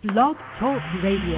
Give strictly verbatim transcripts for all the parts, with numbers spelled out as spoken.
Blog Talk Radio.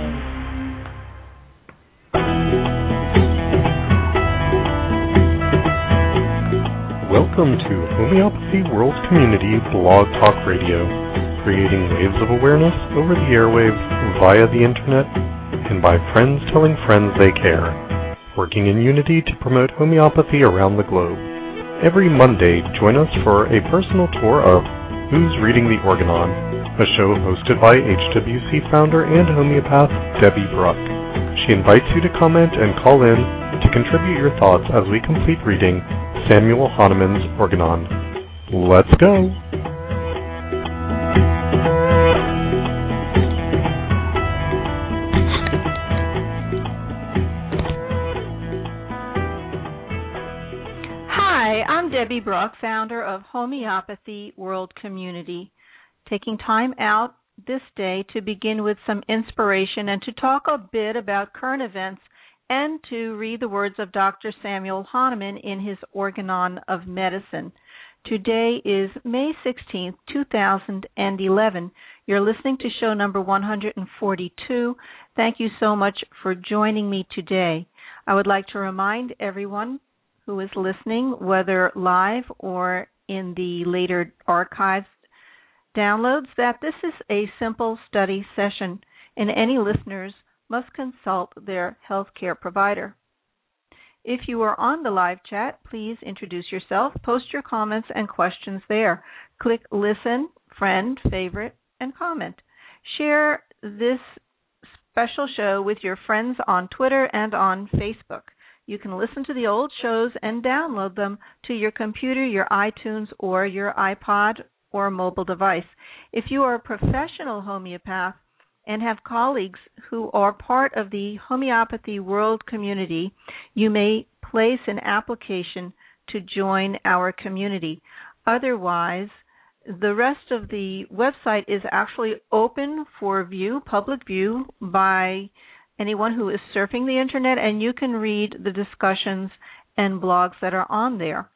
Welcome to Homeopathy World Community Blog Talk Radio, creating waves of awareness over the airwaves via the internet and by friends telling friends they care, working in unity to promote homeopathy around the globe. Every Monday, join us for a personal tour of Who's Reading the Organon, a show hosted by H W C founder and homeopath Debbie Bruck. She invites you to comment and call in to contribute your thoughts as we complete reading Samuel Hahnemann's Organon. Let's go! Hi, I'm Debbie Bruck, founder of Homeopathy World Community, taking time out this day to begin with some inspiration and to talk a bit about current events and to read the words of Doctor Samuel Hahnemann in his Organon of Medicine. Today is May sixteenth, two thousand eleven. You're listening to show number one hundred forty-two. Thank you so much for joining me today. I would like to remind everyone who is listening, whether live or in the later archives downloads, that this is a simple study session, and any listeners must consult their healthcare provider. If you are on the live chat, please introduce yourself, post your comments and questions there. Click listen, friend, favorite, and comment. Share this special show with your friends on Twitter and on Facebook. You can listen to the old shows and download them to your computer, your iTunes, or your iPod or mobile device. If you are a professional homeopath and have colleagues who are part of the Homeopathy World Community, you may place an application to join our community. Otherwise, the rest of the website is actually open for view, public view, by anyone who is surfing the internet, and you can read the discussions and blogs that are on there.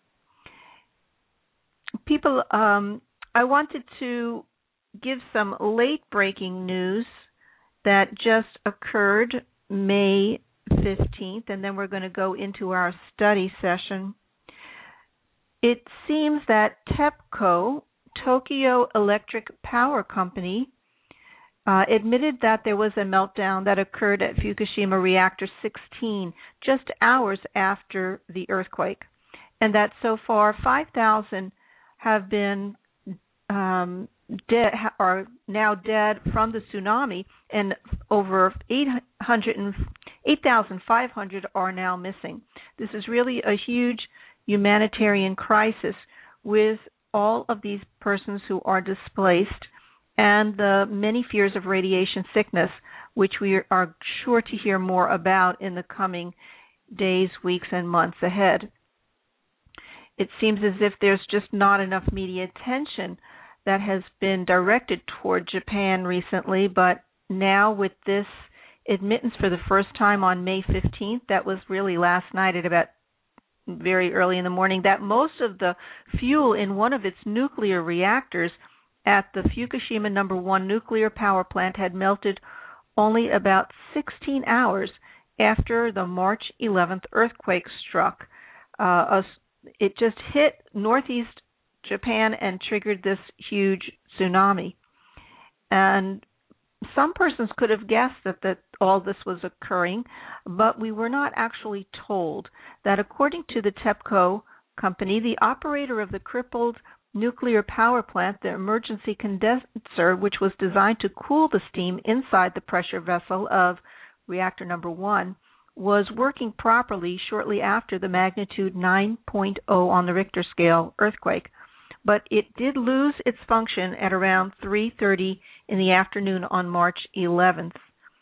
People, um, I wanted to give some late-breaking news that just occurred May fifteenth, and then we're going to go into our study session. It seems that TEPCO, Tokyo Electric Power Company, uh, admitted that there was a meltdown that occurred at Fukushima Reactor sixteen just hours after the earthquake, and that so far five thousand have been um, dead, are now dead from the tsunami, and over eight thousand five hundred are now missing. This is really a huge humanitarian crisis with all of these persons who are displaced and the many fears of radiation sickness, which we are sure to hear more about in the coming days, weeks, and months ahead. It seems as if there's just not enough media attention that has been directed toward Japan recently, but now with this admittance for the first time on May fifteenth, that was really last night at about very early in the morning, that most of the fuel in one of its nuclear reactors at the Fukushima number one nuclear power plant had melted only about sixteen hours after the March eleventh earthquake struck. Uh, a, it just hit northeast Japan and triggered this huge tsunami. And some persons could have guessed that, that all this was occurring, but we were not actually told that according to the TEPCO company, the operator of the crippled nuclear power plant, the emergency condenser, which was designed to cool the steam inside the pressure vessel of reactor number one, was working properly shortly after the magnitude nine point oh on the Richter scale earthquake. But it did lose its function at around three thirty in the afternoon on March eleventh,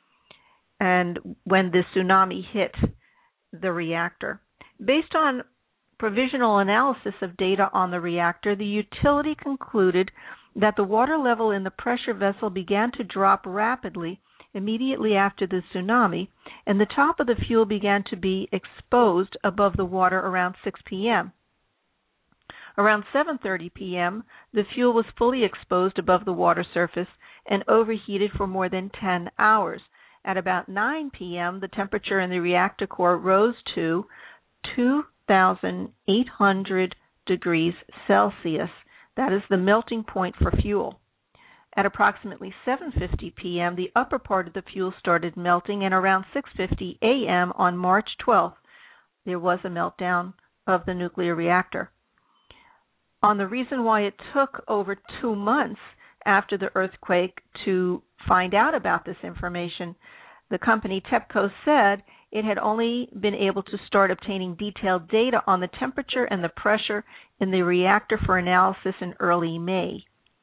and when the tsunami hit the reactor. Based on provisional analysis of data on the reactor, the utility concluded that the water level in the pressure vessel began to drop rapidly immediately after the tsunami, and the top of the fuel began to be exposed above the water around six p.m. Around seven thirty p.m., the fuel was fully exposed above the water surface and overheated for more than ten hours. At about nine p.m., the temperature in the reactor core rose to two thousand eight hundred degrees Celsius. That is the melting point for fuel. At approximately seven fifty p.m., the upper part of the fuel started melting, and around six fifty a.m. on March twelfth, there was a meltdown of the nuclear reactor. On the reason why it took over two months after the earthquake to find out about this information, the company TEPCO said it had only been able to start obtaining detailed data on the temperature and the pressure in the reactor for analysis in early May.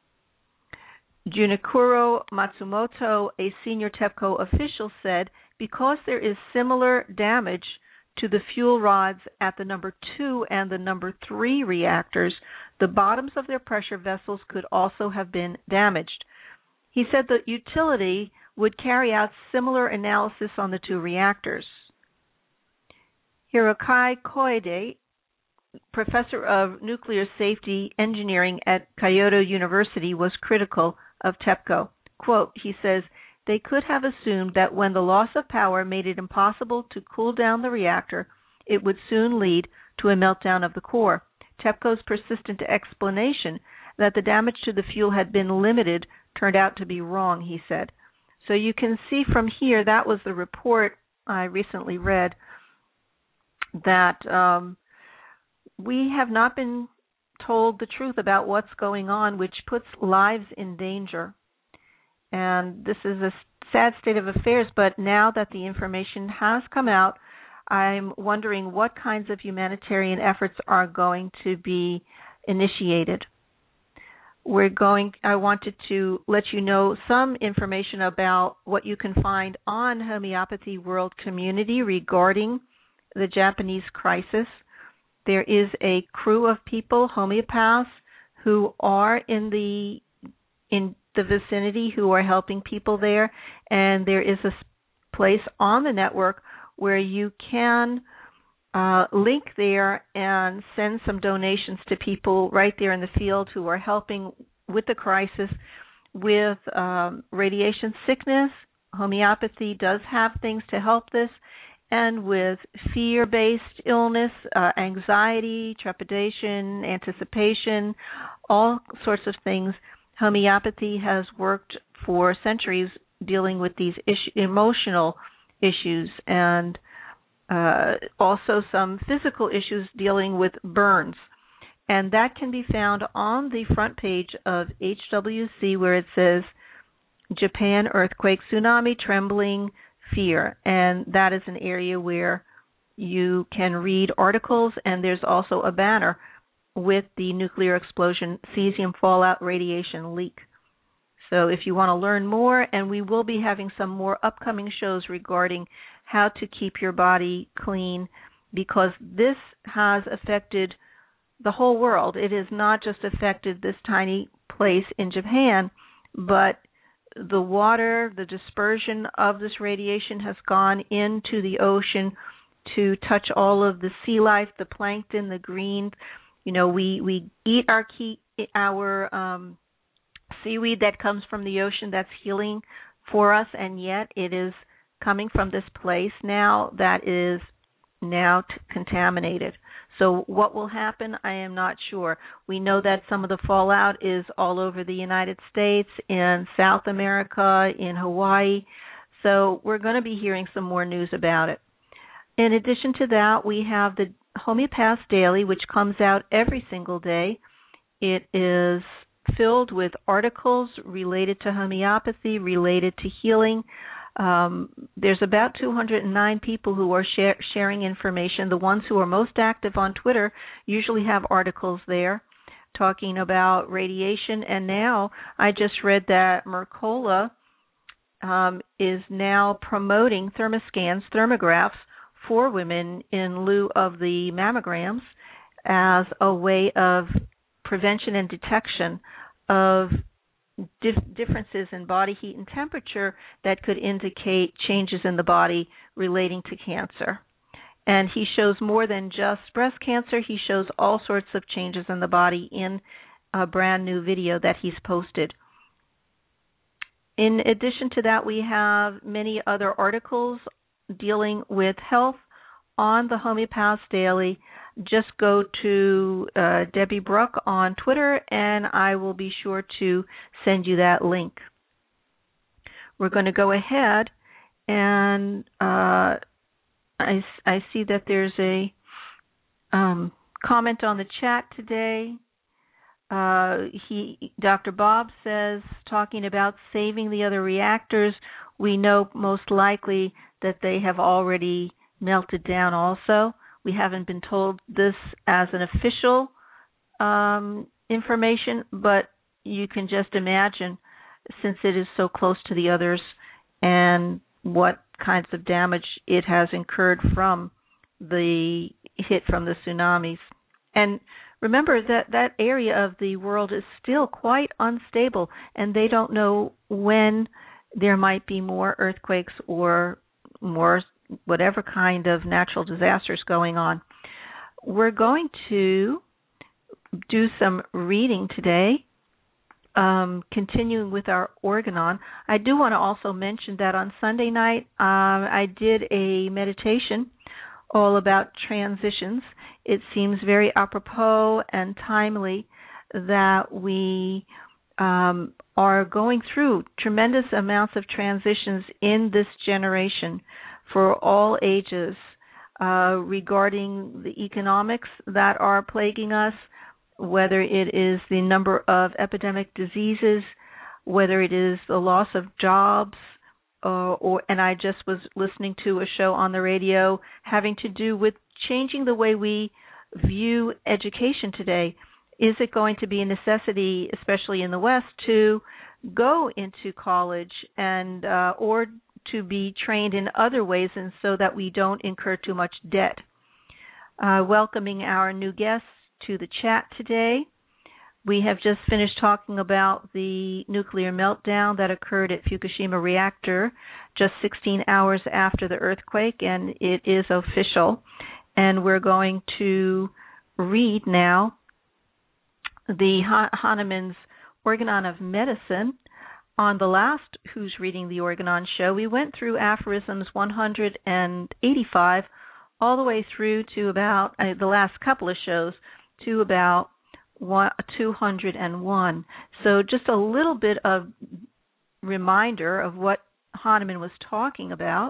Junichiro Matsumoto, a senior TEPCO official, said because there is similar damage to the fuel rods at the number two and the number three reactors, the bottoms of their pressure vessels could also have been damaged. He said the utility would carry out similar analysis on the two reactors. Hiroki Koide, professor of nuclear safety engineering at Kyoto University, was critical of TEPCO. Quote, he says, they could have assumed that when the loss of power made it impossible to cool down the reactor, it would soon lead to a meltdown of the core. TEPCO's persistent explanation that the damage to the fuel had been limited turned out to be wrong, he said. So you can see from here, that was the report I recently read, that um, we have not been told the truth about what's going on, which puts lives in danger. And this is a sad state of affairs, but now that the information has come out, I'm wondering what kinds of humanitarian efforts are going to be initiated. We're going, I wanted to let you know some information about what you can find on Homeopathy World Community regarding the Japanese crisis. There is a crew of people, homeopaths, who are in the in the vicinity, who are helping people there, and there is a place on the network where you can uh, link there and send some donations to people right there in the field who are helping with the crisis with um, radiation sickness. Homeopathy does have things to help this, and with fear-based illness, uh, anxiety, trepidation, anticipation, all sorts of things. Homeopathy has worked for centuries dealing with these issue, emotional issues, and uh, also some physical issues dealing with burns. And that can be found on the front page of H W C, where it says Japan earthquake, tsunami, trembling, fear. And that is an area where you can read articles, and there's also a banner with the nuclear explosion, cesium fallout, radiation leak. So if you want to learn more, and we will be having some more upcoming shows regarding how to keep your body clean, because this has affected the whole world. It has not just affected this tiny place in Japan, but the water, the dispersion of this radiation has gone into the ocean to touch all of the sea life, the plankton, the green. You know, we, we eat our key, our um, seaweed that comes from the ocean that's healing for us, and yet it is coming from this place now that is now t- contaminated. So what will happen, I am not sure. We know that some of the fallout is all over the United States, in South America, in Hawaii. So we're going to be hearing some more news about it. In addition to that, we have the Homeopaths Daily, which comes out every single day. It is filled with articles related to homeopathy, related to healing. Um, there's about two hundred nine people who are share, sharing information. The ones who are most active on Twitter usually have articles there talking about radiation. And now I just read that Mercola um, is now promoting thermoscans, thermographs for women in lieu of the mammograms as a way of prevention and detection of dif- differences in body heat and temperature that could indicate changes in the body relating to cancer. And he shows more than just breast cancer. He shows all sorts of changes in the body in a brand new video that he's posted. In addition to that, we have many other articles dealing with health on the Homeopaths Daily. Just go to uh, Debbie Bruck on Twitter, and I will be sure to send you that link. We're going to go ahead, and uh, I, I see that there's a um, comment on the chat today. Uh, he, Doctor Bob says, talking about saving the other reactors, we know most likely that they have already melted down also. We haven't been told this as an official um, information, but you can just imagine, since it is so close to the others, and what kinds of damage it has incurred from the hit from the tsunamis. And remember that that area of the world is still quite unstable, and they don't know when there might be more earthquakes or more whatever kind of natural disasters going on. We're going to do some reading today, um, continuing with our Organon. I do want to also mention that on Sunday night, um, I did a meditation all about transitions. It seems very apropos and timely that we um, are going through tremendous amounts of transitions in this generation for all ages, uh, regarding the economics that are plaguing us, whether it is the number of epidemic diseases, whether it is the loss of jobs, uh, or and I just was listening to a show on the radio having to do with changing the way we view education today. Is it going to be a necessity, especially in the West, to go into college and uh, or to be trained in other ways, and so that we don't incur too much debt? Uh, welcoming our new guests to the chat today. We have just finished talking about the nuclear meltdown that occurred at Fukushima reactor just sixteen hours after the earthquake, and it is official. And we're going to read now the Hahnemann's Organon of Medicine. On the last Who's Reading the Organon show, we went through aphorisms one hundred eighty-five all the way through to about, uh, the last couple of shows, to about one, two hundred one. So just a little bit of reminder of what Hahnemann was talking about.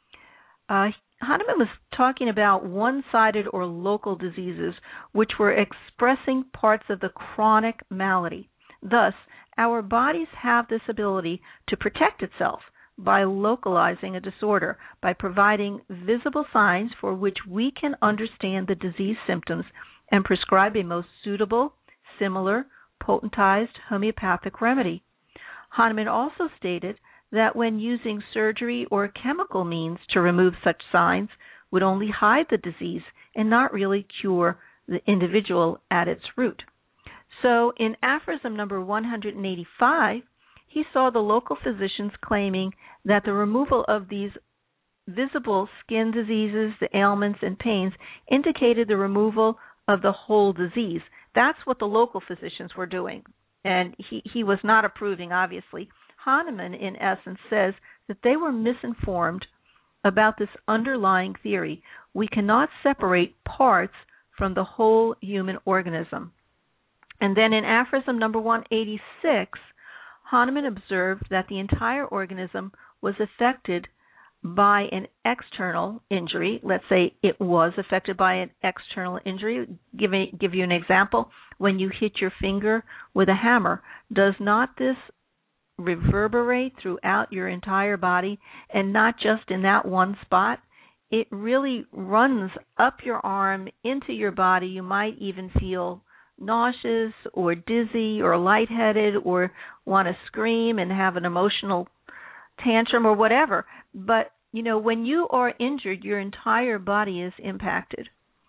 Uh, Hahnemann was talking about one-sided or local diseases which were expressing parts of the chronic malady. Thus, our bodies have this ability to protect itself by localizing a disorder, by providing visible signs for which we can understand the disease symptoms and prescribe a most suitable, similar, potentized homeopathic remedy. Hahnemann also stated that when using surgery or chemical means to remove such signs would only hide the disease and not really cure the individual at its root. So in aphorism number one hundred eighty-five, he saw the local physicians claiming that the removal of these visible skin diseases, the ailments and pains, indicated the removal of the whole disease. That's what the local physicians were doing, and he, he was not approving, obviously. Hahnemann, in essence, says that they were misinformed about this underlying theory. We cannot separate parts from the whole human organism. And then in aphorism number one eighty-six, Hahnemann observed that the entire organism was affected by an external injury. Let's say it was affected by an external injury. Give, a, give you an example. When you hit your finger with a hammer, does not this reverberate throughout your entire body and not just in that one spot? It really runs up your arm into your body. You might even feel nauseous or dizzy or lightheaded or want to scream and have an emotional tantrum or whatever. But, you know, when you are injured, your entire body is impacted.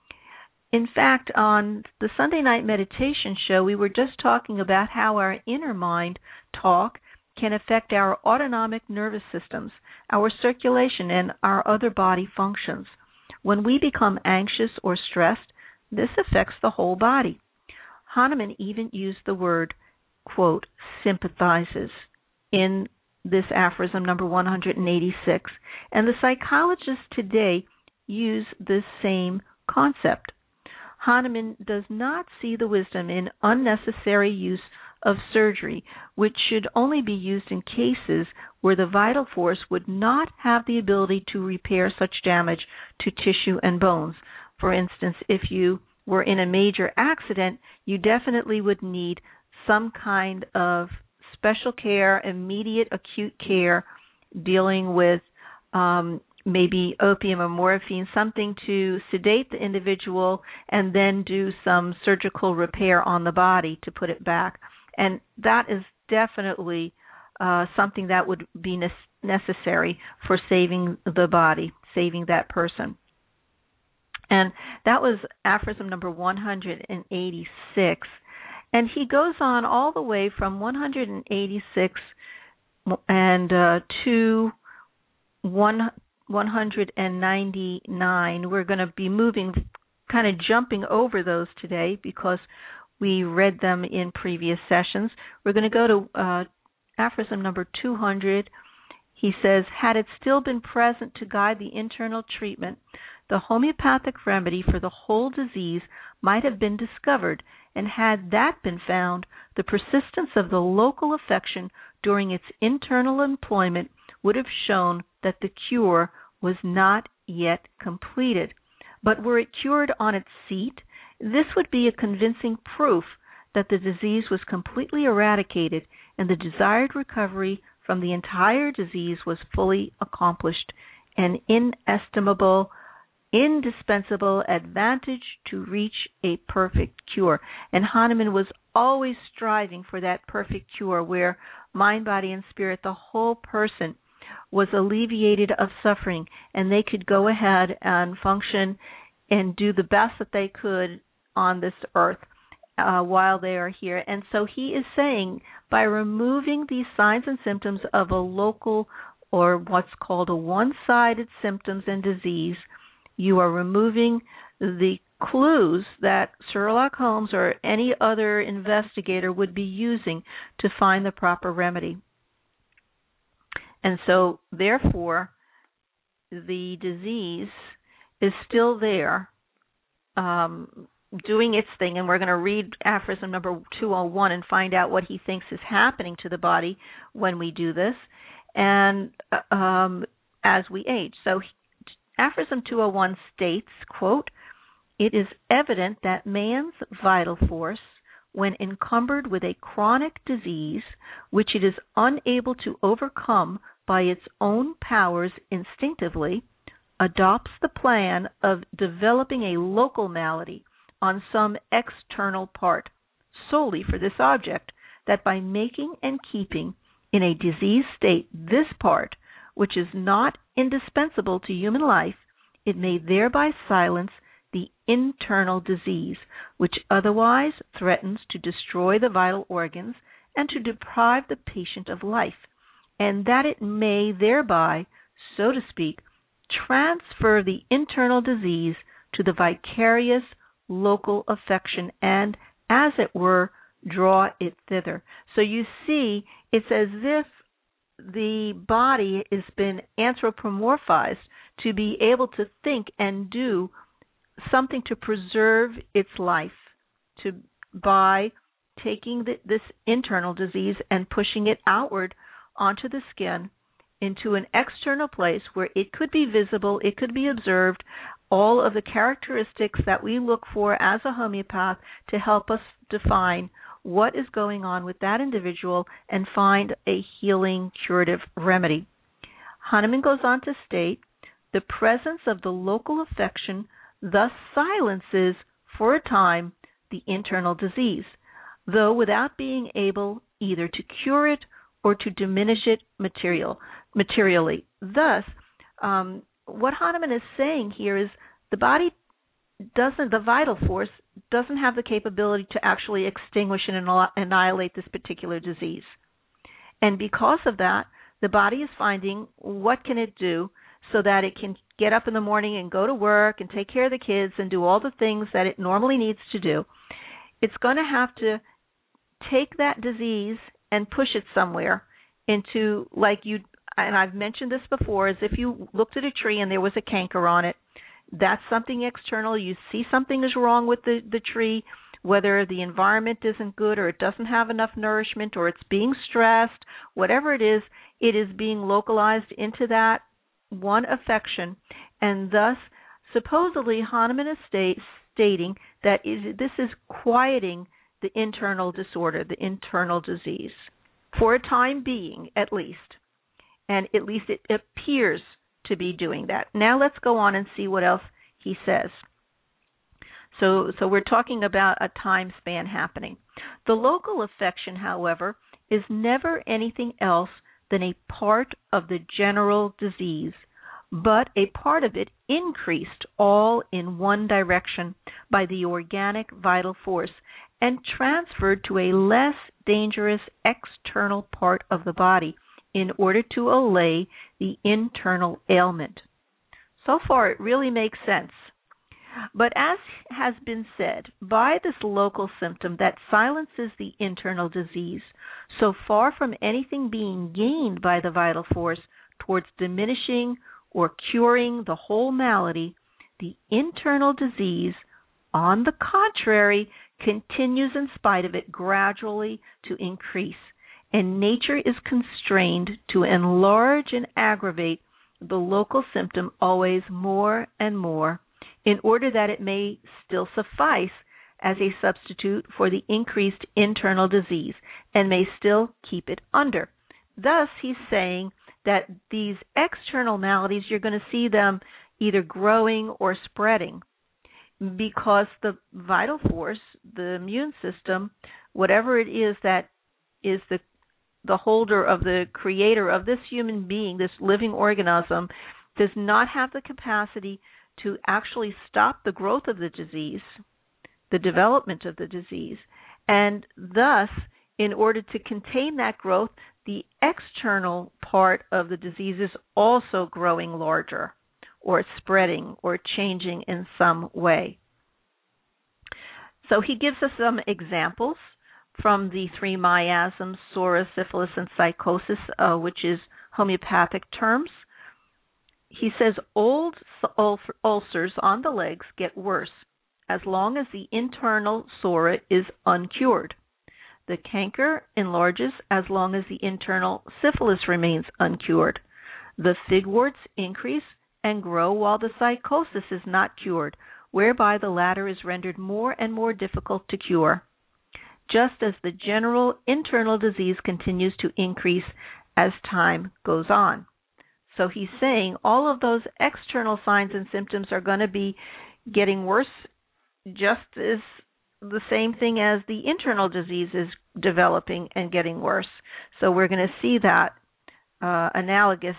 In fact, on the Sunday night meditation show, we were just talking about how our inner mind talk can affect our autonomic nervous systems, our circulation, and our other body functions. When we become anxious or stressed, this affects the whole body. Hahnemann even used the word, quote, sympathizes in this aphorism number one hundred eighty-six, and the psychologists today use this same concept. Hahnemann does not see the wisdom in unnecessary use of surgery, which should only be used in cases where the vital force would not have the ability to repair such damage to tissue and bones. For instance, if you were in a major accident, you definitely would need some kind of special care, immediate acute care, dealing with um, maybe opium or morphine, something to sedate the individual and then do some surgical repair on the body to put it back. And that is definitely uh, something that would be ne- necessary for saving the body, saving that person. And that was aphorism number one hundred eighty-six. And he goes on all the way from one hundred eighty-six and uh, to one, one hundred ninety-nine. We're going to be moving, kind of jumping over those today because we read them in previous sessions. We're going to go to uh, aphorism number two hundred. He says, had it still been present to guide the internal treatment, the homeopathic remedy for the whole disease might have been discovered, and had that been found, the persistence of the local affection during its internal employment would have shown that the cure was not yet completed. But were it cured on its seat, this would be a convincing proof that the disease was completely eradicated and the desired recovery from the entire disease was fully accomplished, an inestimable, indispensable advantage to reach a perfect cure. And Hahnemann was always striving for that perfect cure where mind, body, and spirit, the whole person, was alleviated of suffering, and they could go ahead and function and do the best that they could on this earth uh, while they are here. And so he is saying, by removing these signs and symptoms of a local or what's called a one-sided symptoms and disease, you are removing the clues that Sherlock Holmes or any other investigator would be using to find the proper remedy. And so, therefore, the disease is still there, um, doing its thing, and we're going to read aphorism number two oh one and find out what he thinks is happening to the body when we do this, and um, as we age. So aphorism two oh one states, quote, it is evident that man's vital force, when encumbered with a chronic disease which it is unable to overcome by its own powers instinctively, adopts the plan of developing a local malady on some external part solely for this object, that by making and keeping in a diseased state this part, which is not indispensable to human life, it may thereby silence the internal disease, which otherwise threatens to destroy the vital organs and to deprive the patient of life, and that it may thereby, so to speak, transfer the internal disease to the vicarious local affection and, as it were, draw it thither. So you see, it's as if the body has been anthropomorphized to be able to think and do something to preserve its life, to by taking the, this internal disease and pushing it outward onto the skin into an external place where it could be visible, it could be observed, all of the characteristics that we look for as a homeopath to help us define what is going on with that individual and find a healing, curative remedy. Hahnemann goes on to state, the presence of the local affection thus silences, for a time, the internal disease, though without being able either to cure it or to diminish it material, materially. Thus, um, what Hahnemann is saying here is the body doesn't, the vital force doesn't have the capability to actually extinguish and annihilate this particular disease. And because of that, the body is finding what can it do so that it can get up in the morning and go to work and take care of the kids and do all the things that it normally needs to do. It's going to have to take that disease and push it somewhere into, like you, and I've mentioned this before, as if you looked at a tree and there was a canker on it. That's something external. You see something is wrong with the, the tree, whether the environment isn't good or it doesn't have enough nourishment or it's being stressed, whatever it is, it is being localized into that one affection. And thus, supposedly, Hahnemann is state, stating that is, this is quieting the internal disorder, the internal disease, for a time being at least. And at least it appears to be doing that. Now let's go on and see what else he says. So, so we're talking about a time span happening. The local affection, however, is never anything else than a part of the general disease, but a part of it increased all in one direction by the organic vital force and transferred to a less dangerous external part of the body in order to allay the internal ailment. So far, it really makes sense. But as has been said, by this local symptom that silences the internal disease, so far from anything being gained by the vital force towards diminishing or curing the whole malady, the internal disease, on the contrary, continues in spite of it gradually to increase, and nature is constrained to enlarge and aggravate the local symptom always more and more, in order that it may still suffice as a substitute for the increased internal disease and may still keep it under. Thus, he's saying that these external maladies, you're going to see them either growing or spreading because the vital force, the immune system, whatever it is that is the the holder of the creator of this human being, this living organism, does not have the capacity to actually stop the growth of the disease, the development of the disease. And thus, in order to contain that growth, the external part of the disease is also growing larger or spreading or changing in some way. So he gives us some examples from the three miasms, psora, syphilis, and psychosis, uh, which is homeopathic terms. He says old ulcers on the legs get worse as long as the internal psora is uncured. The canker enlarges as long as the internal syphilis remains uncured. The figworts increase and grow while the psychosis is not cured, whereby the latter is rendered more and more difficult to cure, just as the general internal disease continues to increase as time goes on. So he's saying all of those external signs and symptoms are going to be getting worse, just as the same thing as the internal disease is developing and getting worse. So we're going to see that uh, analogous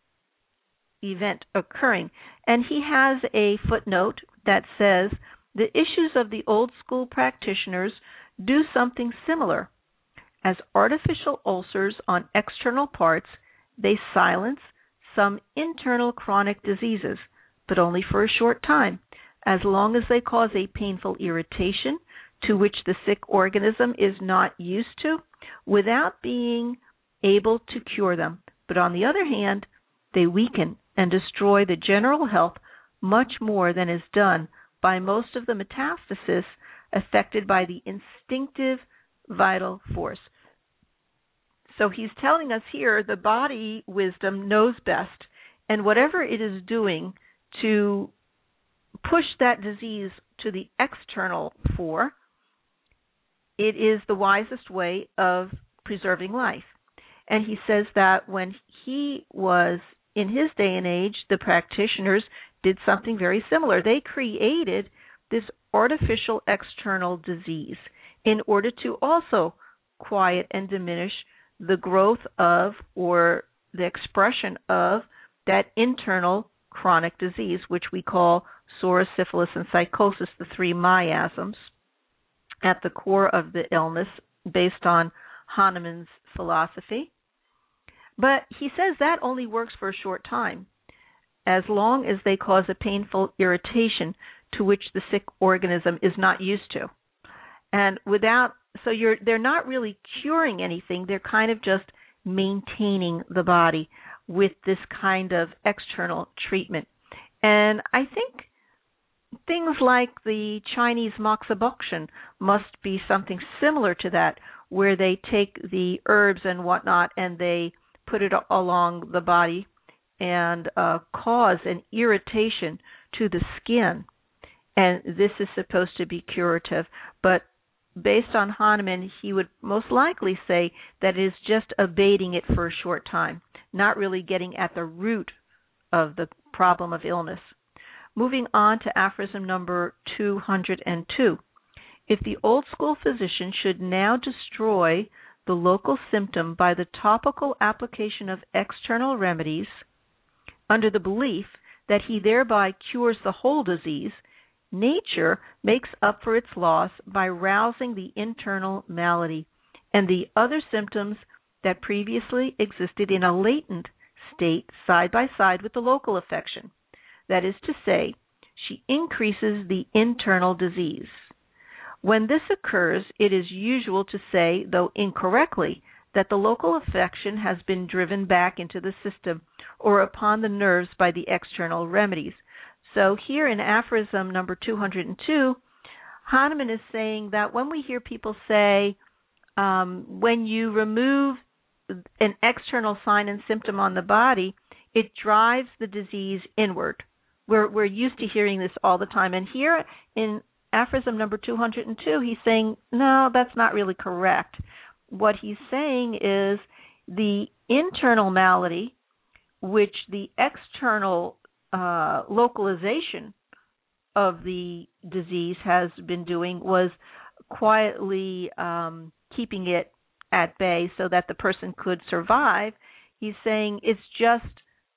event occurring. And he has a footnote that says the issues of the old school practitioners do something similar. As artificial ulcers on external parts, they silence some internal chronic diseases, but only for a short time, as long as they cause a painful irritation to which the sick organism is not used to, without being able to cure them. But on the other hand, they weaken and destroy the general health much more than is done by most of the metastasis affected by the instinctive vital force. So he's telling us here the body wisdom knows best, and whatever it is doing to push that disease to the external for, it is the wisest way of preserving life. And he says that when he was in his day and age, the practitioners did something very similar. They created this artificial external disease in order to also quiet and diminish the growth of or the expression of that internal chronic disease, which we call psora, syphilis, and psychosis, the three miasms, at the core of the illness based on Hahnemann's philosophy. But he says that only works for a short time. as long as they cause a painful irritation to which the sick organism is not used to. And without, so you're, they're not really curing anything. They're kind of just maintaining the body with this kind of external treatment. And I think things like the Chinese moxibustion must be something similar to that, where they take the herbs and whatnot and they put it along the body and uh, cause an irritation to the skin. And this is supposed to be curative. But based on Hahnemann, he would most likely say that it is just abating it for a short time, not really getting at the root of the problem of illness. Moving on to aphorism number two hundred two. If the old school physician should now destroy the local symptom by the topical application of external remedies, under the belief that he thereby cures the whole disease, nature makes up for its loss by rousing the internal malady and the other symptoms that previously existed in a latent state side by side with the local affection. That is to say, she increases the internal disease. When this occurs, it is usual to say, though incorrectly, that the local affection has been driven back into the system or upon the nerves by the external remedies. So here in aphorism number two hundred two, Hahnemann is saying that when we hear people say, um, when you remove an external sign and symptom on the body, it drives the disease inward. We're, we're used to hearing this all the time. And here in aphorism number two hundred two, he's saying, no, that's not really correct. What he's saying is the internal malady, which the external uh, localization of the disease has been doing, was quietly um, keeping it at bay so that the person could survive. He's saying it's just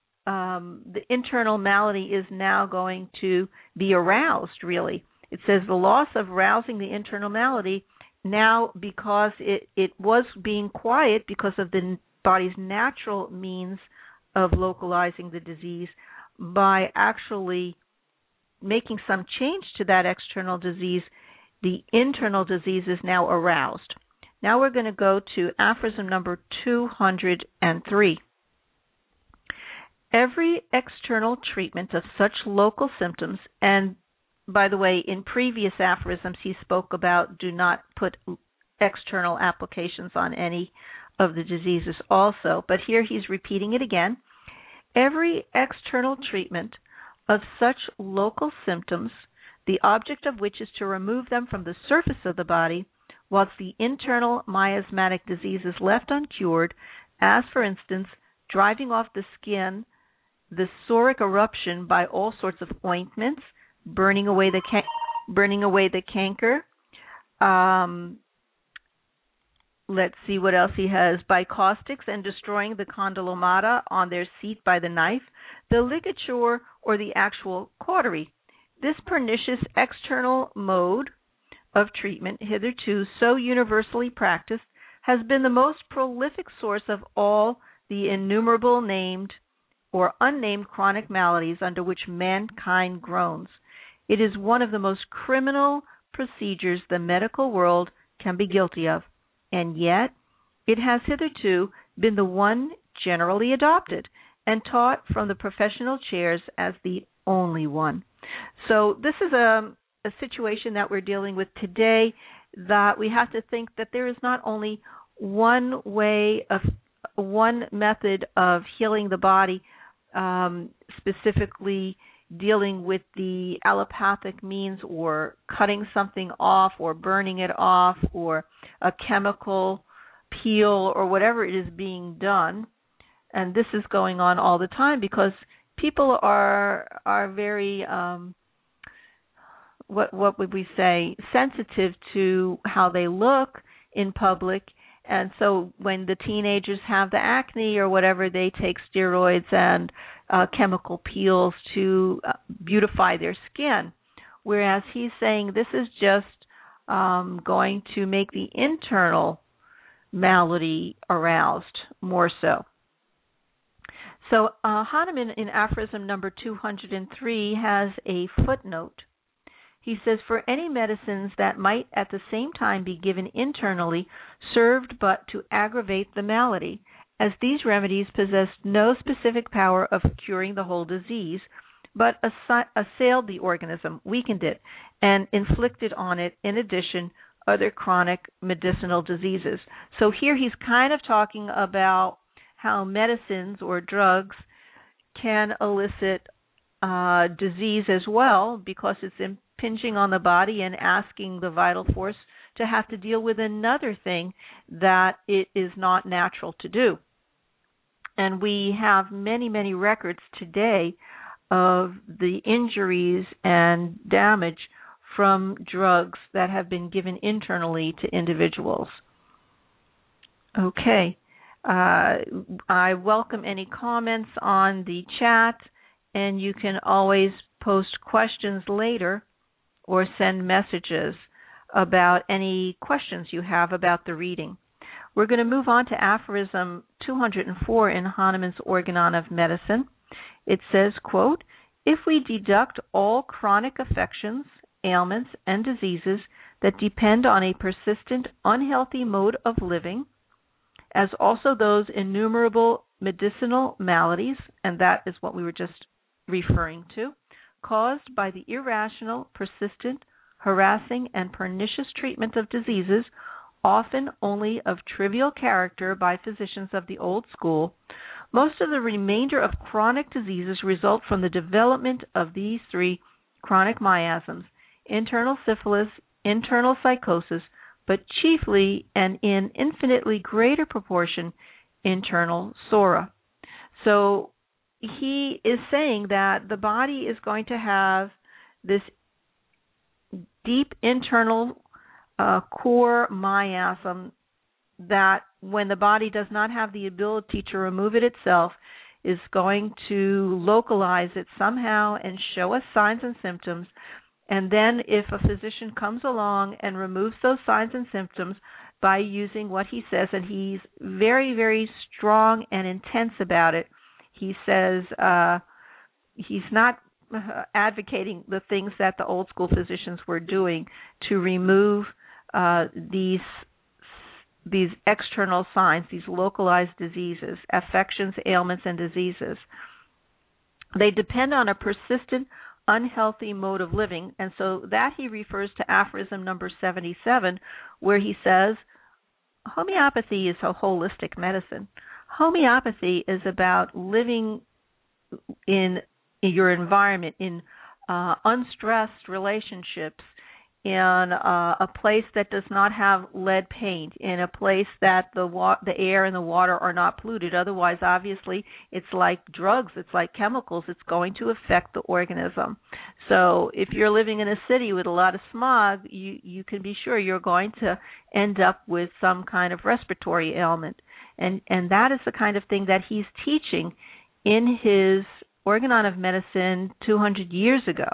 um, the internal malady is now going to be aroused, really. It says the loss of rousing the internal malady now, because it, it was being quiet because of the body's natural means of localizing the disease, by actually making some change to that external disease, the internal disease is now aroused. Now we're going to go to aphorism number two hundred three. Every external treatment of such local symptoms, and by the way, in previous aphorisms he spoke about do not put external applications on any of the diseases also, but here he's repeating it again. Every external treatment of such local symptoms, the object of which is to remove them from the surface of the body, whilst the internal miasmatic disease is left uncured, as for instance, driving off the skin, the psoric eruption by all sorts of ointments, burning away the can- burning away the canker. Um, let's see what else he has. By caustics and destroying the condylomata on their seat by the knife, the ligature or the actual cautery. This pernicious external mode of treatment, hitherto so universally practiced, has been the most prolific source of all the innumerable named or unnamed chronic maladies under which mankind groans. It is one of the most criminal procedures the medical world can be guilty of, and yet it has hitherto been the one generally adopted and taught from the professional chairs as the only one. So this is a, a situation that we're dealing with today, that we have to think that there is not only one way of, one method of healing the body, um, specifically dealing with the allopathic means, or cutting something off or burning it off, or a chemical peel, or whatever it is being done. And this is going on all the time because people are are very um, what what would we say sensitive to how they look in public. And so when the teenagers have the acne or whatever, they take steroids and uh, chemical peels to uh, beautify their skin. Whereas he's saying this is just um, going to make the internal malady aroused more so. So uh, Hahnemann in aphorism number two hundred three has a footnote. He says, for any medicines that might at the same time be given internally served but to aggravate the malady, as these remedies possessed no specific power of curing the whole disease, but assi- assailed the organism, weakened it, and inflicted on it, in addition, other chronic medicinal diseases. So here he's kind of talking about how medicines or drugs can elicit uh, disease as well, because it's impinging on the body and asking the vital force to have to deal with another thing that it is not natural to do. And we have many, many records today of the injuries and damage from drugs that have been given internally to individuals. Okay. Uh, I welcome any comments on the chat, and you can always post questions later or send messages about any questions you have about the reading. We're going to move on to aphorism two hundred four in Hahnemann's Organon of Medicine. It says, quote, if we deduct all chronic affections, ailments, and diseases that depend on a persistent, unhealthy mode of living, as also those innumerable medicinal maladies, and that is what we were just referring to, caused by the irrational, persistent, harassing, and pernicious treatment of diseases, often only of trivial character by physicians of the old school, most of the remainder of chronic diseases result from the development of these three chronic miasms: internal syphilis, internal psychosis, but chiefly and in infinitely greater proportion, internal sora. So he is saying that the body is going to have this deep internal uh, core miasm that, when the body does not have the ability to remove it itself, is going to localize it somehow and show us signs and symptoms. And then if a physician comes along and removes those signs and symptoms by using what he says, and he's very, very strong and intense about it, he says uh, he's not uh, advocating the things that the old school physicians were doing to remove uh, these these external signs, these localized diseases, affections, ailments, and diseases. They depend on a persistent, unhealthy mode of living, and so that he refers to aphorism number seventy-seven, where he says, homeopathy is a holistic medicine. Homeopathy is about living in your environment, in uh, unstressed relationships, in uh, a place that does not have lead paint, in a place that the wa- the air and the water are not polluted. Otherwise, obviously, it's like drugs, it's like chemicals, it's going to affect the organism. So if you're living in a city with a lot of smog, you, you can be sure you're going to end up with some kind of respiratory ailment. And, and that is the kind of thing that he's teaching in his Organon of Medicine two hundred years ago.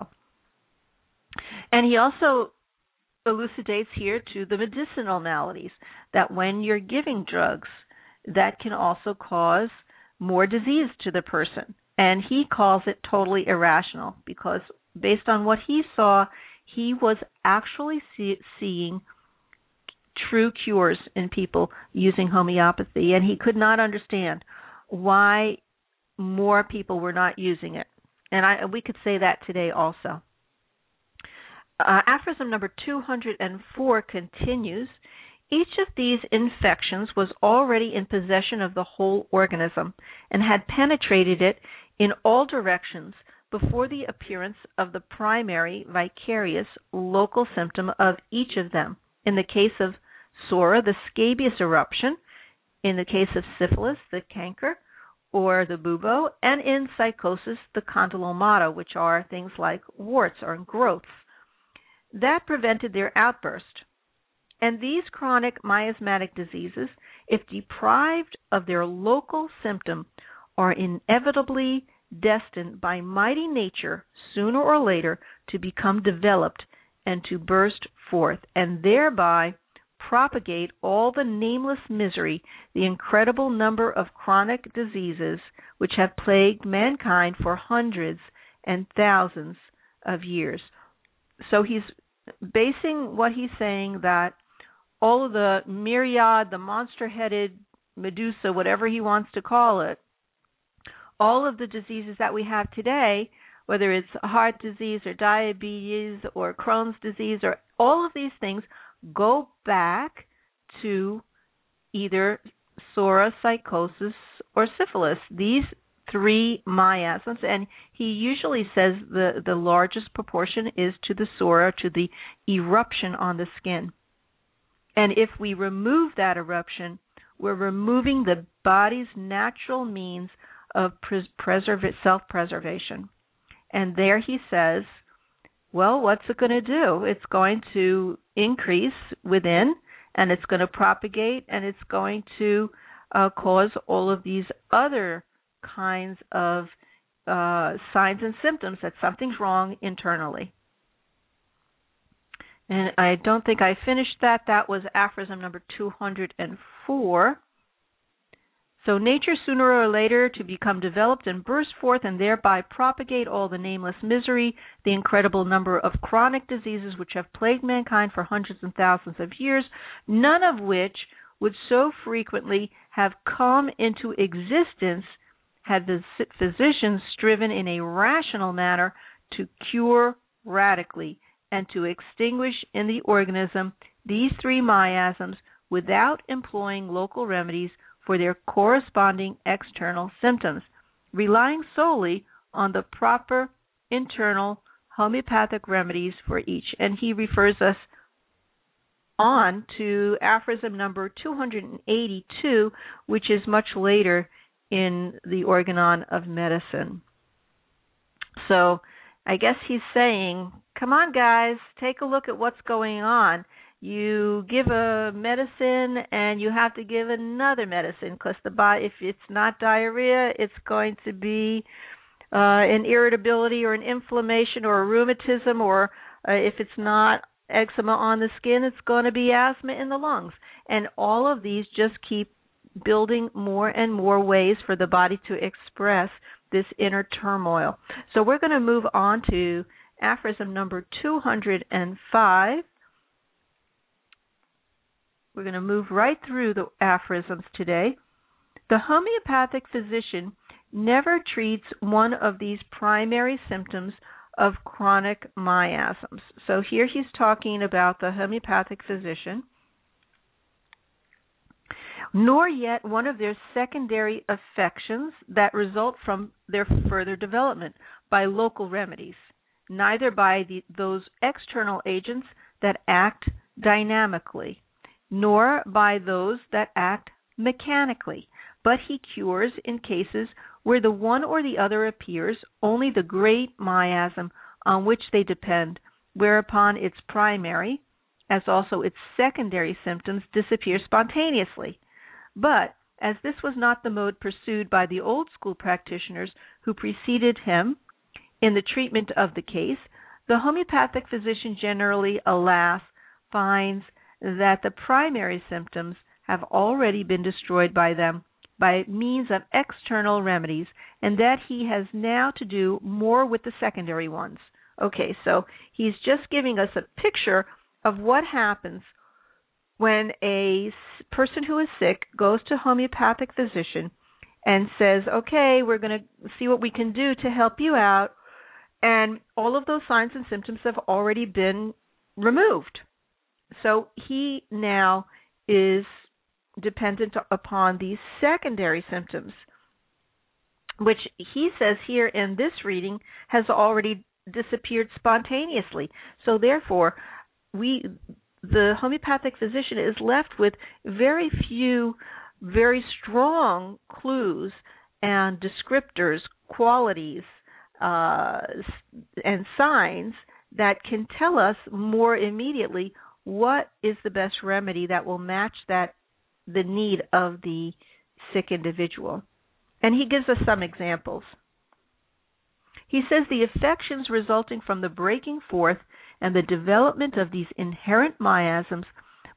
And he also elucidates here to the medicinal maladies, that when you're giving drugs, that can also cause more disease to the person. And he calls it totally irrational, because based on what he saw, he was actually see- seeing true cures in people using homeopathy, and he could not understand why more people were not using it. And I, we could say that today also. Uh, aphorism number two hundred four continues, each of these infections was already in possession of the whole organism and had penetrated it in all directions before the appearance of the primary vicarious local symptom of each of them. In the case of sora, the scabious eruption; in the case of syphilis, the canker or the bubo; and in psychosis, the condylomata, which are things like warts or growths. That prevented their outburst. And these chronic miasmatic diseases, if deprived of their local symptom, are inevitably destined by mighty nature, sooner or later, to become developed and to burst forth, and thereby propagate all the nameless misery, the incredible number of chronic diseases which have plagued mankind for hundreds and thousands of years. So he's basing what he's saying that all of the myriad, the monster-headed Medusa, whatever he wants to call it, all of the diseases that we have today, whether it's heart disease or diabetes or Crohn's disease or all of these things, go back to either psoriasis, psychosis, or syphilis. These three miasms, and he usually says the, the largest proportion is to the psora, to the eruption on the skin. And if we remove that eruption, we're removing the body's natural means of pres- preserv- self-preservation. And there he says, well, what's it going to do? It's going to increase within, and it's going to propagate, and it's going to uh, cause all of these other kinds of uh, signs and symptoms that something's wrong internally. And I don't think I finished that. That was aphorism number two hundred four. So nature sooner or later to become developed and burst forth and thereby propagate all the nameless misery, the incredible number of chronic diseases which have plagued mankind for hundreds and thousands of years, none of which would so frequently have come into existence had the physicians striven in a rational manner to cure radically and to extinguish in the organism these three miasms without employing local remedies for their corresponding external symptoms, relying solely on the proper internal homeopathic remedies for each. And he refers us on to aphorism number two hundred eighty-two, which is much later in the Organon of Medicine. So I guess he's saying, come on, guys, take a look at what's going on. You give a medicine and you have to give another medicine because the body, if it's not diarrhea, it's going to be uh, an irritability or an inflammation or a rheumatism, or uh, if it's not eczema on the skin, it's going to be asthma in the lungs. And all of these just keep building more and more ways for the body to express this inner turmoil. So we're going to move on to aphorism number two hundred five. We're going to move right through the aphorisms today. The homeopathic physician never treats one of these primary symptoms of chronic miasms. So here he's talking about the homeopathic physician, nor yet one of their secondary affections that result from their further development by local remedies, neither by the, those external agents that act dynamically, nor by those that act mechanically, but he cures in cases where the one or the other appears only the great miasm on which they depend, whereupon its primary, as also its secondary symptoms, disappear spontaneously. But as this was not the mode pursued by the old school practitioners who preceded him in the treatment of the case, the homeopathic physician generally, alas, finds that the primary symptoms have already been destroyed by them by means of external remedies, and that he has now to do more with the secondary ones. Okay, so he's just giving us a picture of what happens when a person who is sick goes to a homeopathic physician and says, okay, we're going to see what we can do to help you out, and all of those signs and symptoms have already been removed. So he now is dependent upon these secondary symptoms, which he says here in this reading has already disappeared spontaneously. So therefore, we, the homeopathic physician, is left with very few, very strong clues and descriptors, qualities, uh, and signs that can tell us more immediately what is the best remedy that will match that the need of the sick individual. And he gives us some examples. He says the affections resulting from the breaking forth and the development of these inherent miasms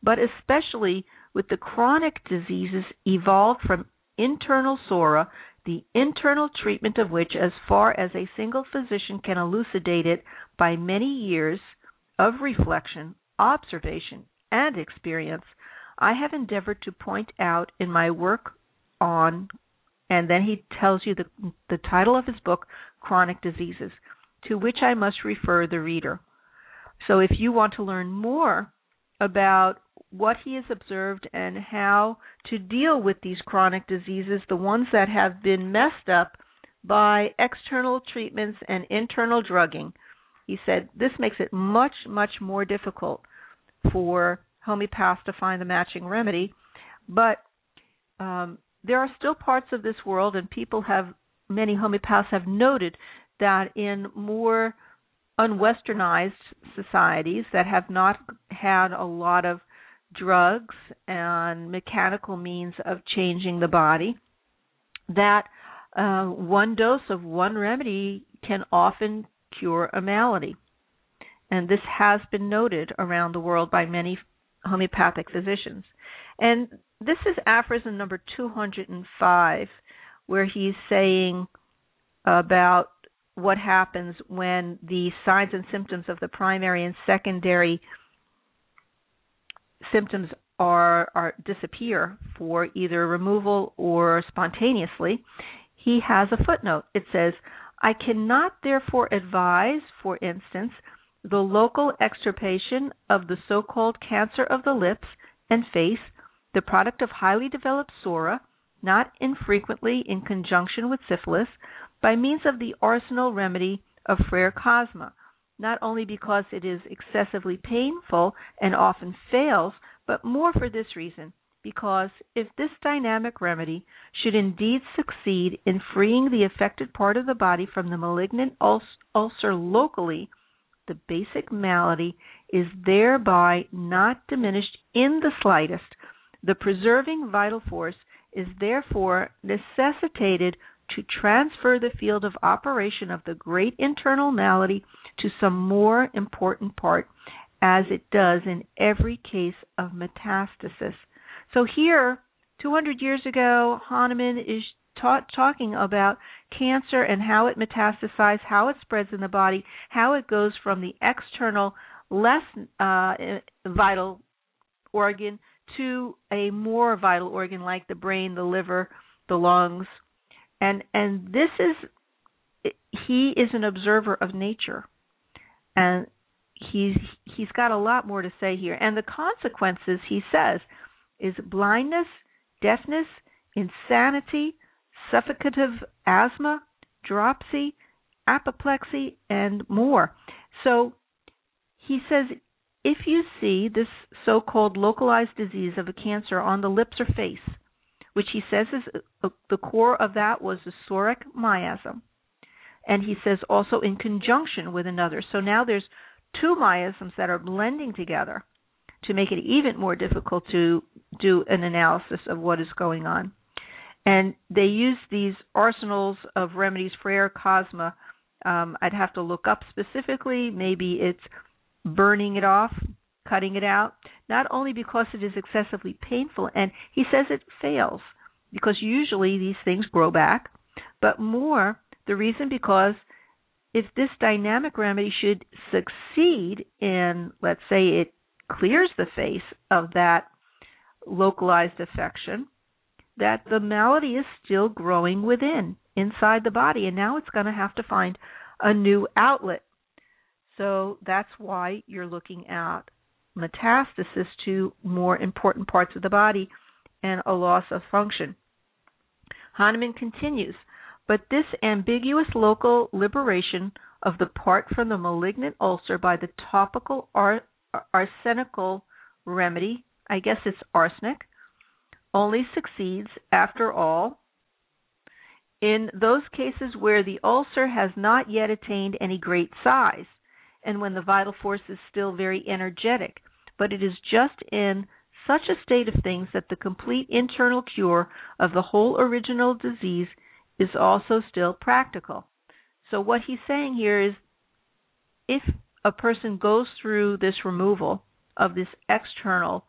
but especially with the chronic diseases evolved from internal sora, the internal treatment of which, as far as a single physician can elucidate it by many years of reflection, observation, and experience, I have endeavored to point out in my work on, and then he tells you the, the title of his book, Chronic Diseases, to which I must refer the reader. So if you want to learn more about what he has observed and how to deal with these chronic diseases, the ones that have been messed up by external treatments and internal drugging, he said this makes it much, much more difficult for homeopaths to find the matching remedy. But um, there are still parts of this world, and people have, many homeopaths have noted that in more unwesternized societies that have not had a lot of drugs and mechanical means of changing the body, that uh, one dose of one remedy can often cure a malady. And this has been noted around the world by many homeopathic physicians. And this is aphorism number two hundred five, where he's saying about what happens when the signs and symptoms of the primary and secondary symptoms are, are disappear for either removal or spontaneously. He has a footnote. It says, I cannot therefore advise, for instance, the local extirpation of the so-called cancer of the lips and face, the product of highly developed sora, not infrequently in conjunction with syphilis, by means of the arsenal remedy of Frere Cosma, not only because it is excessively painful and often fails, but more for this reason, because if this dynamic remedy should indeed succeed in freeing the affected part of the body from the malignant ul- ulcer locally, the basic malady is thereby not diminished in the slightest. The preserving vital force is therefore necessitated to transfer the field of operation of the great internal malady to some more important part, as it does in every case of metastasis. So here, two hundred years ago, Hahnemann is ta- talking about cancer and how it metastasizes, how it spreads in the body, how it goes from the external, less uh, vital organ to a more vital organ like the brain, the liver, the lungs. And and this is, he is an observer of nature, and he's he's got a lot more to say here. And the consequences, he says, is blindness, deafness, insanity, suffocative asthma, dropsy, apoplexy, and more. So he says, if you see this so-called localized disease of a cancer on the lips or face, which he says is uh, the core of that was the psoriatic miasm, and he says also in conjunction with another. So now there's two miasms that are blending together to make it even more difficult to do an analysis of what is going on. And they use these arsenals of remedies, Frere Cosma. Um, I'd have to look up specifically. Maybe it's burning it off, cutting it out, not only because it is excessively painful, and he says it fails, because usually these things grow back, but more the reason because if this dynamic remedy should succeed in, let's say it clears the face of that localized affection, that the malady is still growing within, inside the body, and now it's going to have to find a new outlet. So that's why you're looking at metastasis to more important parts of the body and a loss of function. Hahnemann continues, but this ambiguous local liberation of the part from the malignant ulcer by the topical ar- arsenical remedy, I guess it's arsenic, only succeeds, after all, in those cases where the ulcer has not yet attained any great size, and when the vital force is still very energetic, but it is just in such a state of things that the complete internal cure of the whole original disease is also still practical. So what he's saying here is, if a person goes through this removal of this external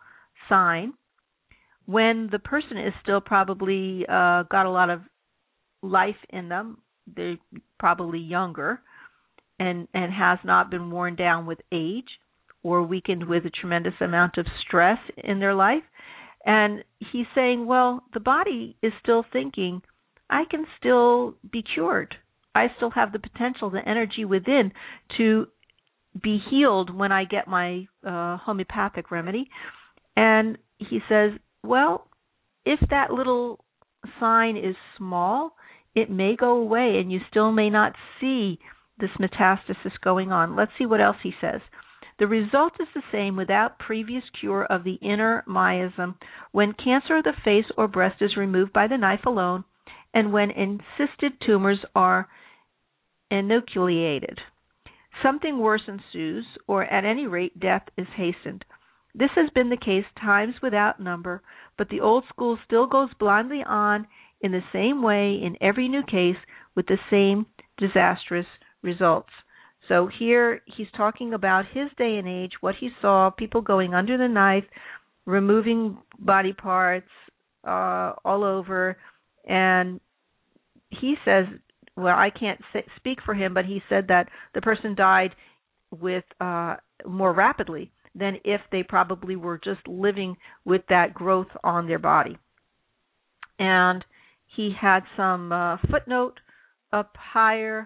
sign when the person is still probably uh, got a lot of life in them. They're probably younger and, and has not been worn down with age or weakened with a tremendous amount of stress in their life. And he's saying, well, the body is still thinking, I can still be cured. I still have the potential, the energy within to be healed when I get my uh, homeopathic remedy. And he says, well, if that little sign is small, it may go away and you still may not see this metastasis going on. Let's see what else he says. The result is the same without previous cure of the inner miasm, when cancer of the face or breast is removed by the knife alone, and when encysted tumors are enucleated. Something worse ensues, or at any rate death is hastened. This has been the case times without number, but the old school still goes blindly on in the same way in every new case with the same disastrous results. So here he's talking about his day and age, what he saw, people going under the knife, removing body parts uh, all over, and he says, well, I can't say, speak for him, but he said that the person died with uh, more rapidly than if they probably were just living with that growth on their body. And he had some uh, footnote up higher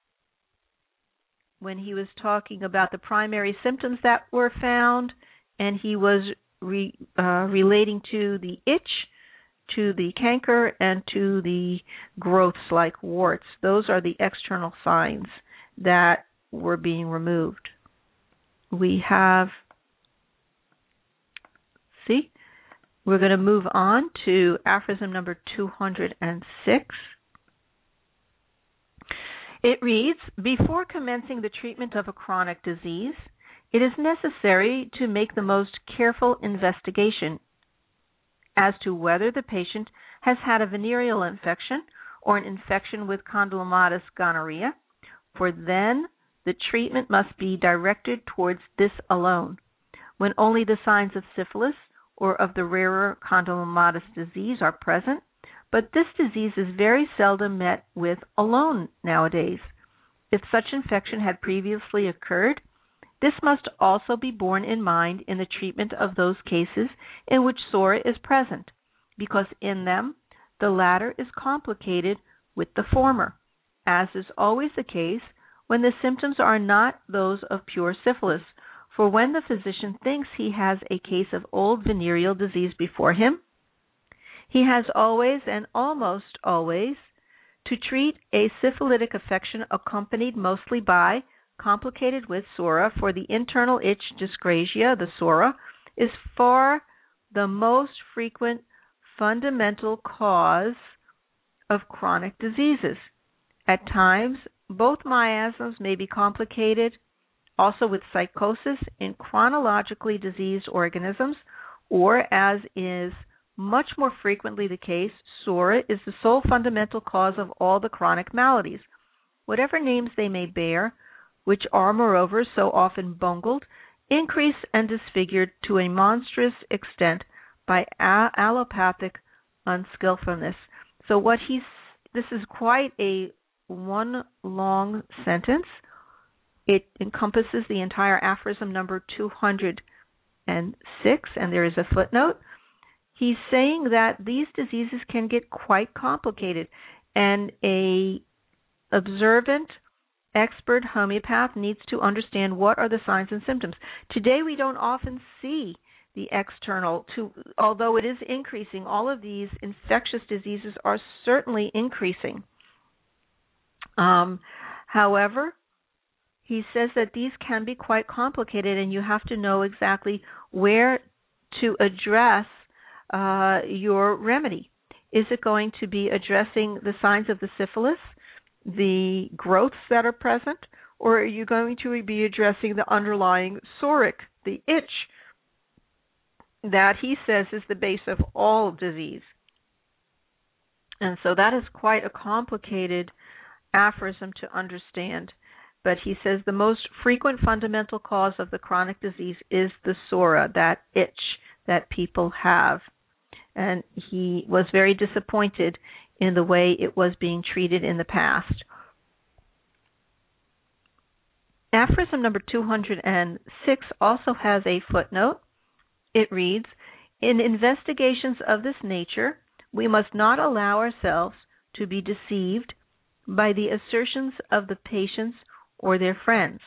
when he was talking about the primary symptoms that were found, and he was re, uh, relating to the itch, to the canker, and to the growths like warts. Those are the external signs that were being removed. We have, see, we're going to move on to aphorism number two hundred six. It reads, before commencing the treatment of a chronic disease, it is necessary to make the most careful investigation as to whether the patient has had a venereal infection or an infection with condylomatous gonorrhea, for then the treatment must be directed towards this alone. When only the signs of syphilis or of the rarer condylomatous disease are present, but this disease is very seldom met with alone nowadays. If such infection had previously occurred, this must also be borne in mind in the treatment of those cases in which psora is present, because in them the latter is complicated with the former, as is always the case when the symptoms are not those of pure syphilis. For when the physician thinks he has a case of old venereal disease before him, he has always and almost always to treat a syphilitic affection accompanied mostly by, complicated with psora, for the internal itch dyscrasia, the psora, is far the most frequent fundamental cause of chronic diseases. At times, both miasms may be complicated, also with psychosis in chronologically diseased organisms, or, as is much more frequently the case, psora is the sole fundamental cause of all the chronic maladies, whatever names they may bear, which are, moreover, so often bungled, increased and disfigured to a monstrous extent by a- allopathic unskillfulness. So what he's, this is quite a one long sentence. It encompasses the entire aphorism number two hundred six, and there is a footnote. He's saying that these diseases can get quite complicated, and a observant, expert homeopath needs to understand what are the signs and symptoms. Today we don't often see the external, to, although it is increasing. All of these infectious diseases are certainly increasing. Um, however, he says that these can be quite complicated, and you have to know exactly where to address uh, your remedy. Is it going to be addressing the signs of the syphilis, the growths that are present, or are you going to be addressing the underlying psoric, the itch, that he says is the base of all disease? And so that is quite a complicated aphorism to understand. But he says the most frequent fundamental cause of the chronic disease is the psora, that itch, that people have. And he was very disappointed in the way it was being treated in the past. Aphorism number two hundred six also has a footnote. It reads, "In investigations of this nature, we must not allow ourselves to be deceived by the assertions of the patients or their friends,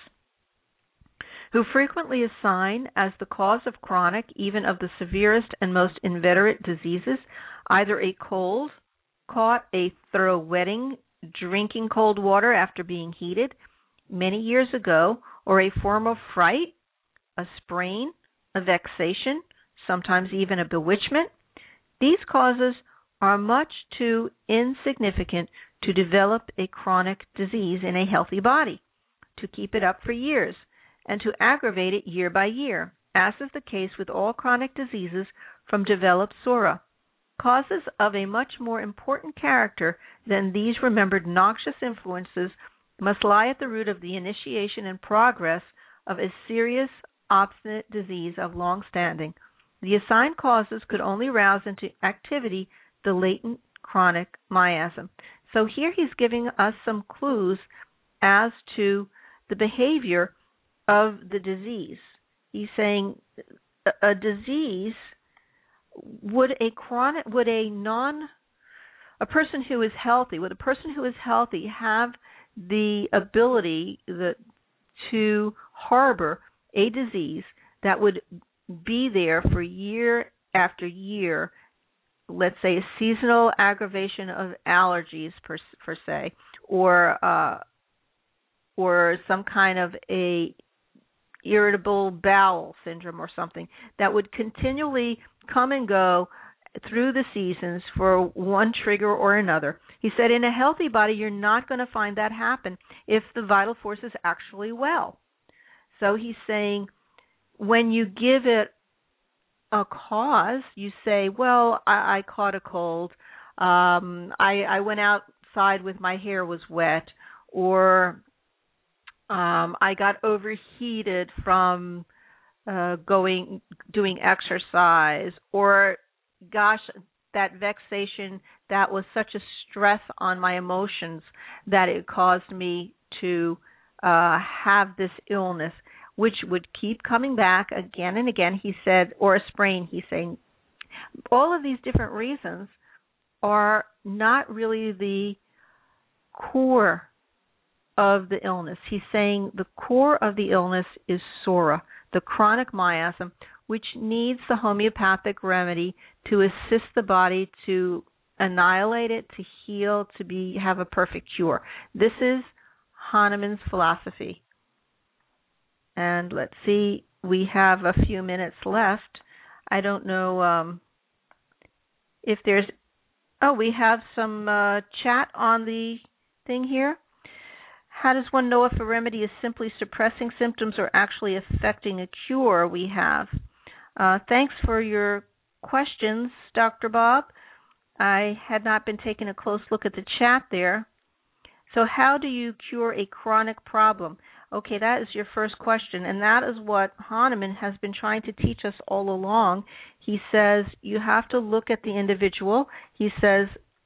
who frequently assign as the cause of chronic, even of the severest and most inveterate diseases, either a cold, caught a thorough wetting, drinking cold water after being heated many years ago, or a form of fright, a sprain, a vexation, sometimes even a bewitchment. These causes are much too insignificant to develop a chronic disease in a healthy body, to keep it up for years, and to aggravate it year by year, as is the case with all chronic diseases from developed psora. Causes of a much more important character than these remembered noxious influences must lie at the root of the initiation and progress of a serious, obstinate disease of long standing. The assigned causes could only rouse into activity the latent chronic miasm." So here he's giving us some clues as to the behavior of the disease. He's saying a disease, would a chronic, would a non, a person who is healthy, would a person who is healthy have the ability the, to harbor a disease that would be there for year after year, let's say a seasonal aggravation of allergies per, per se, or uh, or some kind of a irritable bowel syndrome or something that would continually come and go through the seasons for one trigger or another. He said in a healthy body, you're not going to find that happen if the vital force is actually well. So he's saying when you give it a cause, you say, well, I, I caught a cold, um, I, I went outside with my hair was wet, or um, I got overheated from uh, going doing exercise, or gosh, that vexation, that was such a stress on my emotions that it caused me to uh, have this illness, which would keep coming back again and again, he said, or a sprain, he's saying. All of these different reasons are not really the core of the illness. He's saying the core of the illness is psora, the chronic miasm, which needs the homeopathic remedy to assist the body to annihilate it, to heal, to be have a perfect cure. This is Hahnemann's philosophy. And let's see, we have a few minutes left. I don't know um, if there's... Oh, we have some uh, chat on the thing here. How does one know if a remedy is simply suppressing symptoms or actually affecting a cure? We have. Uh, thanks for your questions, Doctor Bob. I had not been taking a close look at the chat there. So how do you cure a chronic problem? Okay, that is your first question, and that is what Hahnemann has been trying to teach us all along. He says you have to look at the individual. He says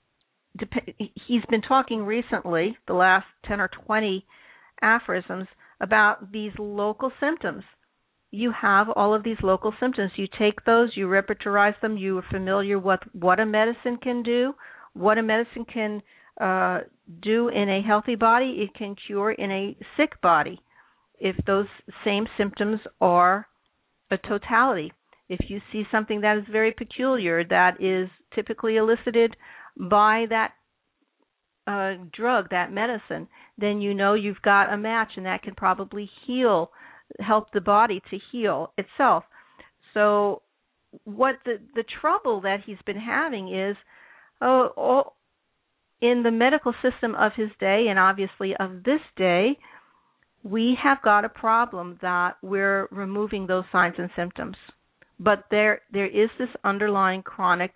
he's been talking recently, the last ten or twenty aphorisms, about these local symptoms. You have all of these local symptoms. You take those, you repertorize them, you are familiar with what a medicine can do, what a medicine can uh, do in a healthy body, it can cure in a sick body if those same symptoms are a totality. If you see something that is very peculiar, that is typically elicited by that uh, drug, that medicine, then you know you've got a match, and that can probably heal, help the body to heal itself. So what the, the trouble that he's been having is, oh, oh, in the medical system of his day, and obviously of this day, we have got a problem that we're removing those signs and symptoms. But there there is this underlying chronic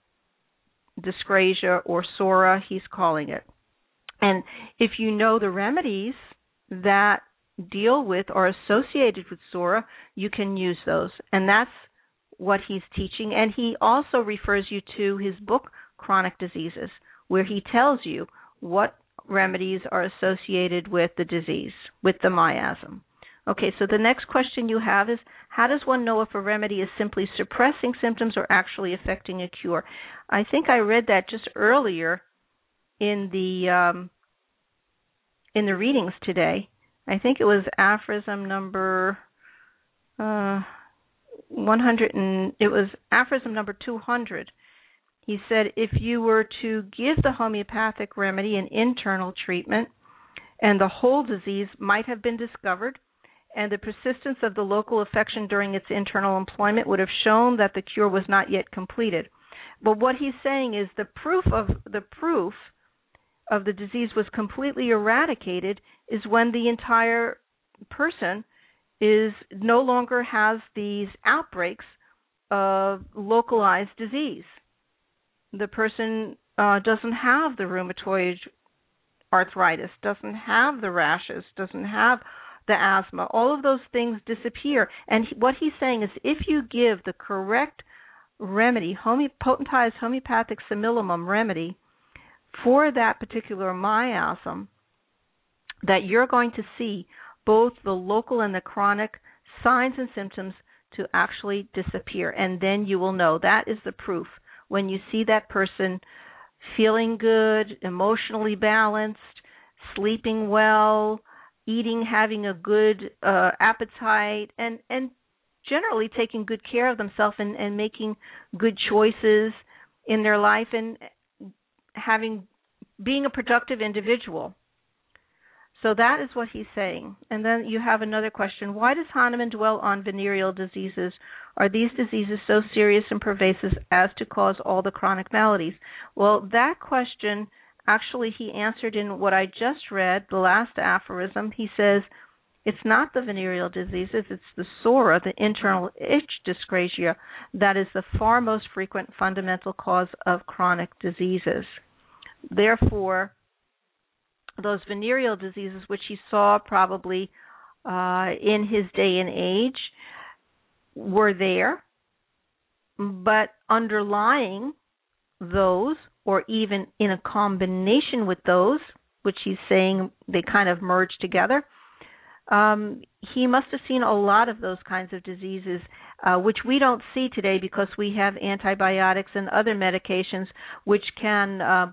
dyscrasia, or psora, he's calling it. And if you know the remedies that deal with or associated with psora, you can use those. And that's what he's teaching. And he also refers you to his book, Chronic Diseases, where he tells you what remedies are associated with the disease, with the miasm. Okay, so the next question you have is, how does one know if a remedy is simply suppressing symptoms or actually affecting a cure? I think I read that just earlier in the um, in the readings today. I think it was aphorism number uh, one hundred, and it was aphorism number two hundred. He said, if you were to give the homeopathic remedy an internal treatment, and the whole disease might have been discovered, and the persistence of the local affection during its internal employment would have shown that the cure was not yet completed. But what he's saying is the proof of the proof of the disease was completely eradicated is when the entire person is no longer has these outbreaks of localized disease. The person uh, doesn't have the rheumatoid arthritis, doesn't have the rashes, doesn't have the asthma. All of those things disappear. And he, what he's saying is if you give the correct remedy, home, potentized homeopathic similimum remedy for that particular miasm, that you're going to see both the local and the chronic signs and symptoms to actually disappear. And then you will know. That is the proof. When you see that person feeling good, emotionally balanced, sleeping well, eating, having a good uh, appetite, and, and generally taking good care of themselves and, and making good choices in their life and having being a productive individual. So that is what he's saying. And then you have another question. Why does Hahnemann dwell on venereal diseases? Are these diseases so serious and pervasive as to cause all the chronic maladies? Well, that question, actually, he answered in what I just read, the last aphorism. He says, it's not the venereal diseases, it's the sora, the internal itch dyscrasia, that is the far most frequent fundamental cause of chronic diseases. Therefore, those venereal diseases, which he saw probably uh, in his day and age, were there, but underlying those, or even in a combination with those, which he's saying they kind of merge together, um, he must have seen a lot of those kinds of diseases, uh, which we don't see today because we have antibiotics and other medications which can, uh,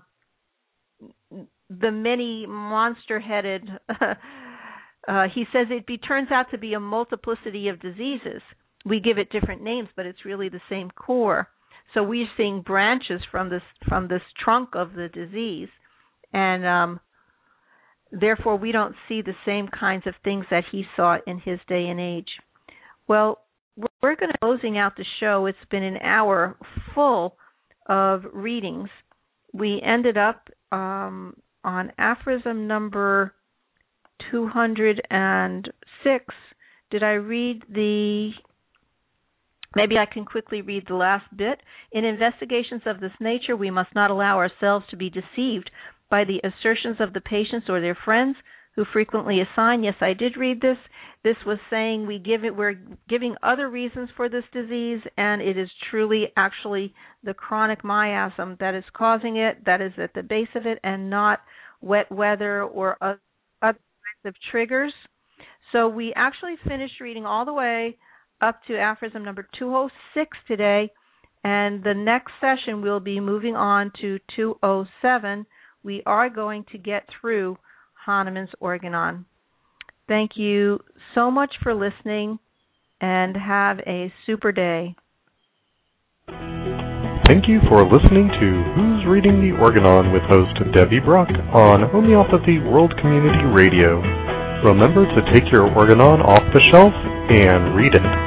the many monster-headed, uh, he says it be, turns out to be a multiplicity of diseases. We give it different names, but it's really the same core. So we're seeing branches from this from this trunk of the disease, and um, therefore we don't see the same kinds of things that he saw in his day and age. Well, we're going to be closing out the show. It's been an hour full of readings. We ended up um, on aphorism number two hundred six. Did I read the... Maybe I can quickly read the last bit. In investigations of this nature, we must not allow ourselves to be deceived by the assertions of the patients or their friends who frequently assign, yes, I did read this. This was saying we give it, we're giving other reasons for this disease, and it is truly actually the chronic miasm that is causing it, that is at the base of it, and not wet weather or other kinds of triggers. So we actually finished reading all the way up to aphorism number two oh six today, and the next session we'll be moving on to two oh seven. We are going to get through Hahnemann's Organon. Thank you so much for listening, and have a super day. Thank you for listening to Who's Reading the Organon with host Debbie Brock on Homeopathy World Community Radio. Remember to take your Organon off the shelf and read it.